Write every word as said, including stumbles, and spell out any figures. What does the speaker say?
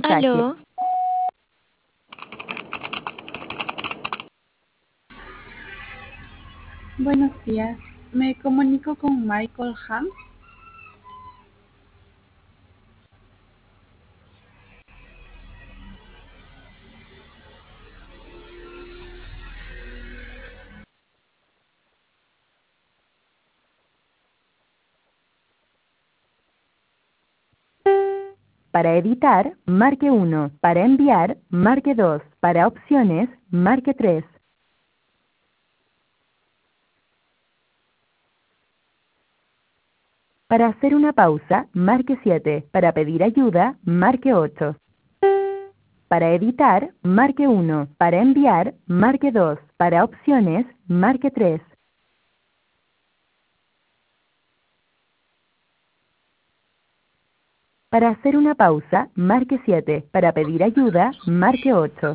mensaje. Aló, Buenos días, me comunico con Michael Ham. Para editar, marque uno. Para enviar, marque dos. Para opciones, marque tres. Para hacer una pausa, marque siete. Para pedir ayuda, marque ocho. Para editar, marque uno. Para enviar, marque dos. Para opciones, marque tres. Para hacer una pausa, marque siete. Para pedir ayuda, marque ocho.